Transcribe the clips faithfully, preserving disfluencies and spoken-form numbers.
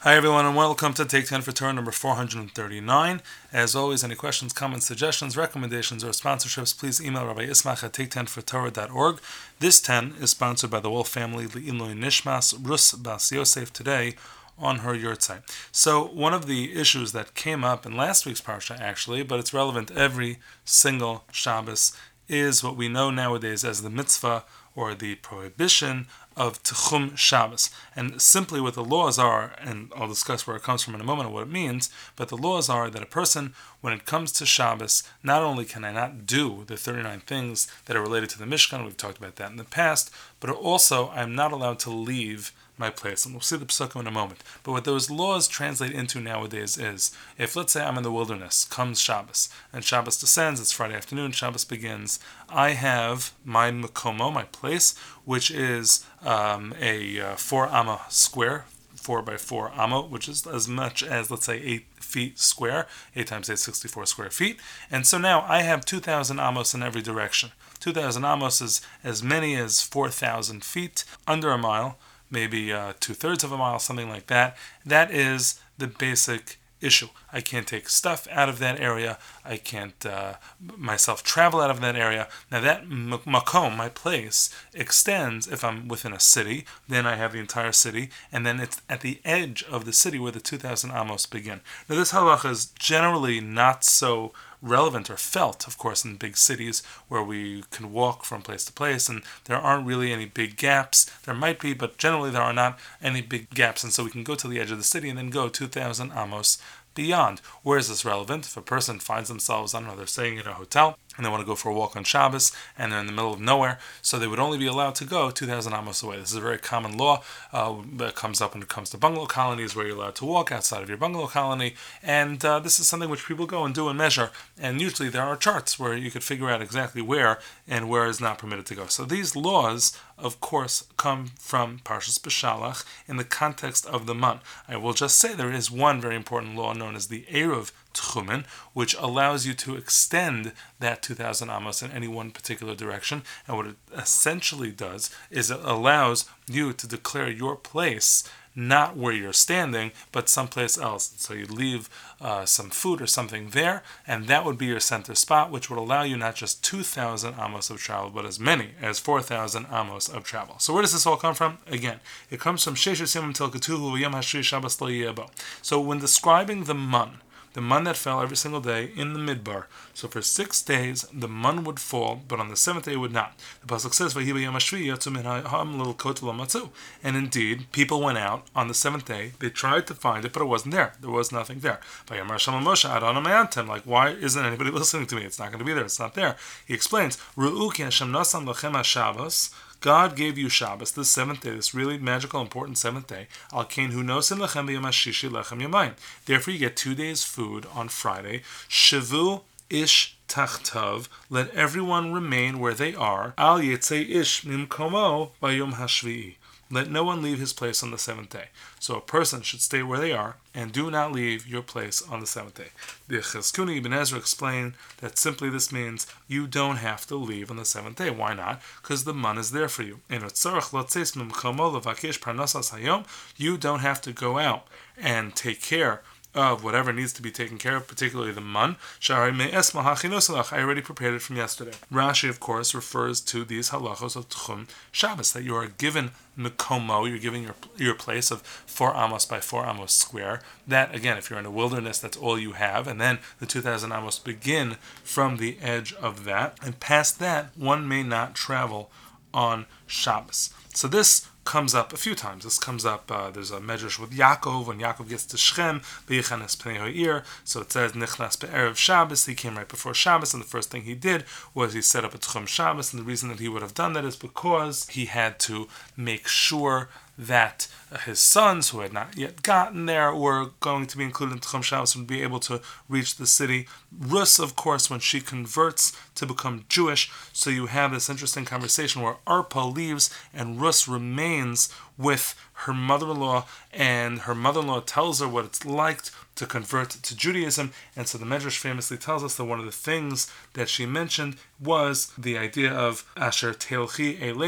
Hi everyone and welcome to Take ten for Torah number four hundred thirty-nine. As always, any questions, comments, suggestions, recommendations, or sponsorships, please email Rabbi Ismach at take ten for torah dot org. This ten is sponsored by the Wolf family, Le'iloi Nishmas, Rus Bas Yosef, today on her yurtzeit. So one of the issues that came up in last week's parsha, actually, but it's relevant every single Shabbos, is what we know nowadays as the mitzvah or the prohibition of Tchum Shabbos. And simply what the laws are, and I'll discuss where it comes from in a moment and what it means, but the laws are that a person, when it comes to Shabbos, not only can I not do the thirty-nine things that are related to the Mishkan, we've talked about that in the past, but also I'm not allowed to leave my place. And we'll see the psukim in a moment. But what those laws translate into nowadays is, if let's say I'm in the wilderness, comes Shabbos, and Shabbos descends, it's Friday afternoon, Shabbos begins, I have my mekomo, my place, which is um, a uh, four amma square, four by four amma, which is as much as, let's say, eight feet square, eight times eight, sixty-four square feet. And so now I have two thousand amos in every direction. two thousand amos is as many as four thousand feet, under a mile, maybe uh, two-thirds of a mile, something like that. That is the basic issue. I can't take stuff out of that area. I can't uh, myself travel out of that area. Now that makom, my place, extends if I'm within a city. Then I have the entire city, and then it's at the edge of the city where the two thousand amos begin. Now this halacha is generally not so relevant or felt, of course, in big cities where we can walk from place to place and there aren't really any big gaps. There might be, but generally there are not any big gaps, and so we can go to the edge of the city and then go two thousand amos beyond. Where is this relevant? If a person finds themselves, I don't know, they're staying in a hotel and they want to go for a walk on Shabbos and they're in the middle of nowhere, so they would only be allowed to go two thousand amos away. This is a very common law uh, that comes up when it comes to bungalow colonies, where you're allowed to walk outside of your bungalow colony, and uh, this is something which people go and do and measure, and usually there are charts where you could figure out exactly where and where is not permitted to go. So these laws, of course, come from Parshas Beshalach in the context of the month. I will just say there is one very important law known as the Eruv Tchumen, which allows you to extend that two thousand amos in any one particular direction. And what it essentially does is it allows you to declare your place not where you're standing, but someplace else. So you leave uh, some food or something there, and that would be your center spot, which would allow you not just two thousand amos of travel, but as many as four thousand amos of travel. So where does this all come from? Again, it comes from Sheshes Yomim Tel Ketuvu V'Yom Hashri Shabbos Lo Yeh Bo. So when describing the man, the man that fell every single day in the midbar. So for six days, the man would fall, but on the seventh day it would not. The pasuk says, and indeed, people went out on the seventh day. They tried to find it, but it wasn't there. There was nothing there. Like, why isn't anybody listening to me? It's not going to be there. It's not there. He explains, God gave you Shabbos, this seventh day, this really magical, important seventh day. Al kain hu nosin lechem b'yom hashishi lechem yamayim. Therefore, you get two days' food on Friday. Shavu ish tachtav. Let everyone remain where they are. Al yetzei ish mimkomo b'yom hashvi'i. Let no one leave his place on the seventh day. So a person should stay where they are and do not leave your place on the seventh day. The Chizkuni Ibn Ezra explained that simply this means you don't have to leave on the seventh day. Why not? Because the man is there for you. You don't have to go out and take care of whatever needs to be taken care of, particularly the man. I already prepared it from yesterday. Rashi, of course, refers to these halachos of Tchum Shabbos, that you are given mekomo, you're giving your your place of four amos by four amos square. That, again, if you're in a wilderness, that's all you have, and then the two thousand amos begin from the edge of that, and past that, one may not travel on Shabbos. So this comes up a few times. This comes up, uh, there's a medrash with Yaakov, when Yaakov gets to Shechem, B'yichanes Pnei Ha'ir, so it says, Nichnas Be'erev Shabbos, he came right before Shabbos, and the first thing he did was he set up a Tchum Shabbos, and the reason that he would have done that is because he had to make sure that his sons, who had not yet gotten there, were going to be included in Tchum Shabbos and be able to reach the city. Rus, of course, when she converts to become Jewish, so you have this interesting conversation where Arpa leaves and Rus remains with her mother-in-law, and her mother-in-law tells her what it's like to convert to Judaism, and so the Medrash famously tells us that one of the things that she mentioned was the idea of Asher Teilchi Eleich,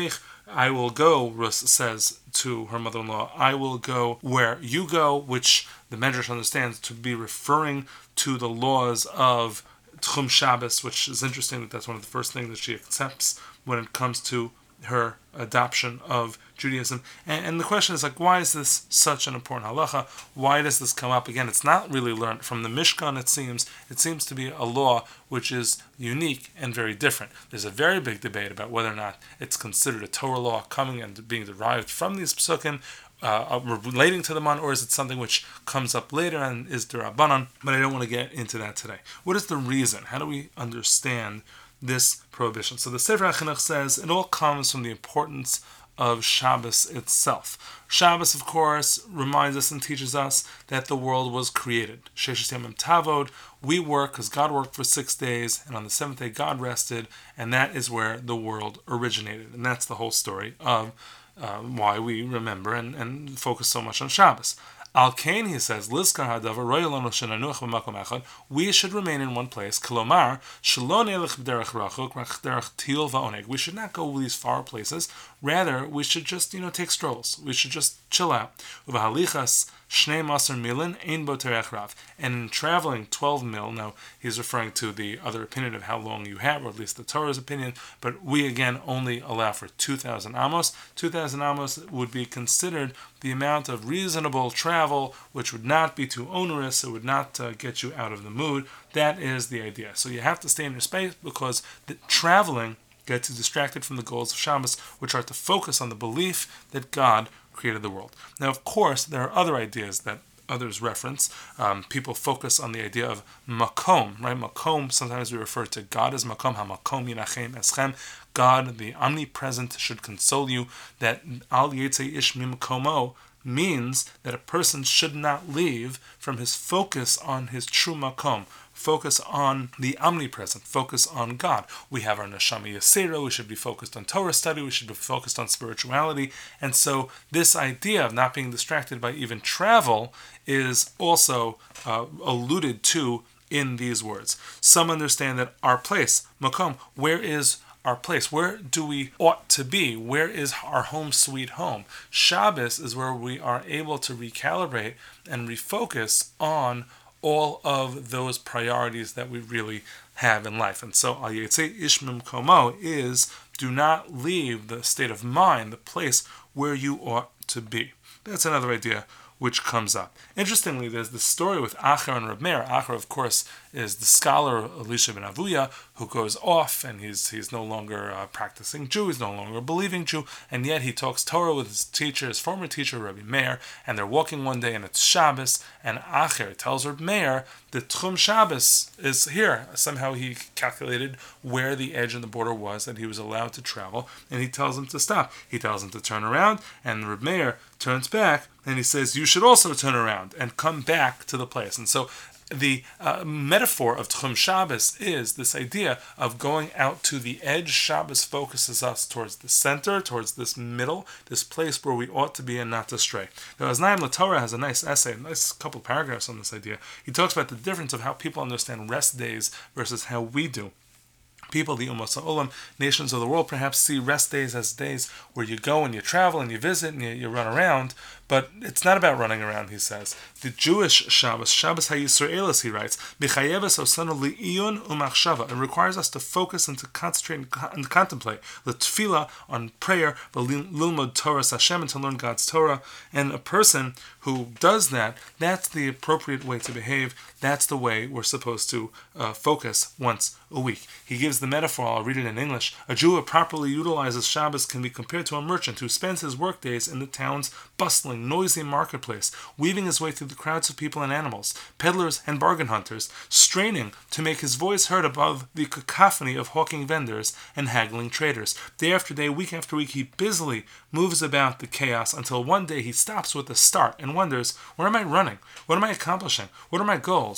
I will go, Rus says to her mother-in-law, I will go where you go, which the Medrash understands to be referring to the laws of Tchum Shabbos, which is interesting that that's one of the first things that she accepts when it comes to her adoption of Judaism. And, and the question is, like, why is this such an important halacha? Why does this come up? Again, it's not really learned from the Mishkan, it seems. It seems to be a law which is unique and very different. There's a very big debate about whether or not it's considered a Torah law coming and being derived from these psukim, uh, relating to the man, or is it something which comes up later and is derabanan? But I don't want to get into that today. What is the reason? How do we understand this prohibition? So the Sefer HaChinuch says it all comes from the importance of Shabbos itself. Shabbos, of course, reminds us and teaches us that the world was created. Sheshes Yamim Tavod, we work because God worked for six days, and on the seventh day God rested, and that is where the world originated. And that's the whole story of uh, why we remember and, and focus so much on Shabbos. Al Kain, he says, Lizkar hadavar royalonu shenanuach b'makom echad. We should remain in one place. Kolomar shelo nelech b'derech rachuk derech til va'oneg. We should not go these far places. Rather, we should just, you know, take strolls. We should just chill out. Uvahalichas shnei maser milin ein bo terech rav. And in traveling twelve mil, now he's referring to the other opinion of how long you have, or at least the Torah's opinion. But we again only allow for two thousand amos. Two thousand amos would be considered the amount of reasonable travel, which would not be too onerous. It would not uh, get you out of the mood. That is the idea. So you have to stay in your space because the traveling gets you distracted from the goals of Shabbos, which are to focus on the belief that God created the world. Now, of course, there are other ideas that others reference. Um, people focus on the idea of makom, right? Makom, sometimes we refer to God as makom, ha-makom yinachem eschem. God, the omnipresent, should console you. That al yetze ish mimkomo means that a person should not leave from his focus on his true makom. Focus on the omnipresent, focus on God. We have our neshama yasera, we should be focused on Torah study, we should be focused on spirituality. And so this idea of not being distracted by even travel is also uh, alluded to in these words. Some understand that our place, makom, where is our place? Where do we ought to be? Where is our home sweet home? Shabbos is where we are able to recalibrate and refocus on all of those priorities that we really have in life. And so al yetzei ish mimkomo is do not leave the state of mind, the place where you ought to be. That's another idea which comes up. Interestingly, there's the story with Acher and Reb Meir. Acher, of course, is the scholar Elisha ben Avuya who goes off and he's he's no longer a practicing Jew, he's no longer a believing Jew, and yet he talks Torah with his teacher, his former teacher, Rabbi Meir, and they're walking one day and it's Shabbos, and Acher tells Reb Meir the Tchum Shabbos is here. Somehow he calculated where the edge and the border was that he was allowed to travel, and he tells him to stop. He tells him to turn around, and Reb Meir turns back, and he says, you should also turn around and come back to the place. And so the uh, metaphor of Tchum Shabbos is this idea of going out to the edge. Shabbos focuses us towards the center, towards this middle, this place where we ought to be and not to stray. Now, Aznaim LaTorah has a nice essay, a nice couple paragraphs on this idea. He talks about the difference of how people understand rest days versus how we do. People, the Ummos HaOlam, nations of the world, perhaps see rest days as days where you go and you travel and you visit and you, you run around, but it's not about running around, he says. The Jewish Shabbos, Shabbos HaYisraelis, he writes, B'chayeves osanu li'iyun u'machshava. It requires us to focus and to concentrate and contemplate the tefillah on prayer, the lilmod Torah Hashem, and to learn God's Torah. And a person who does that, that's the appropriate way to behave. That's the way we're supposed to uh, focus once a week. He gives the metaphor, I'll read it in English. A Jew who properly utilizes Shabbos can be compared to a merchant who spends his workdays in the town's bustling, noisy marketplace, weaving his way through the crowds of people and animals, peddlers and bargain hunters, straining to make his voice heard above the cacophony of hawking vendors and haggling traders. Day after day, week after week, he busily moves about the chaos until one day he stops with a start and wonders, where am I running? What am I accomplishing? What are my goals?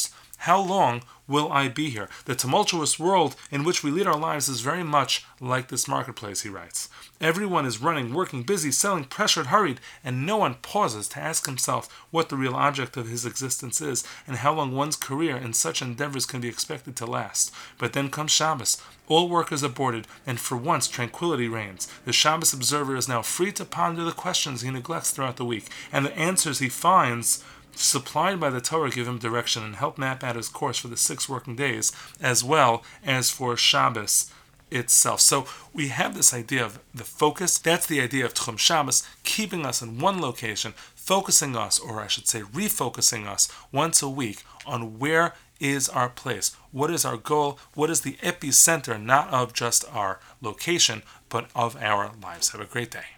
How long will I be here? The tumultuous world in which we lead our lives is very much like this marketplace, he writes. Everyone is running, working, busy, selling, pressured, hurried, and no one pauses to ask himself what the real object of his existence is and how long one's career in such endeavors can be expected to last. But then comes Shabbos. All work is aborted, and for once tranquility reigns. The Shabbos observer is now free to ponder the questions he neglects throughout the week, and the answers he finds supplied by the Torah give him direction and help map out his course for the six working days, as well as for Shabbos itself. So we have this idea of the focus. That's the idea of Tchum Shabbos, keeping us in one location, focusing us, or I should say refocusing us once a week on where is our place, what is our goal, what is the epicenter, not of just our location, but of our lives. Have a great day.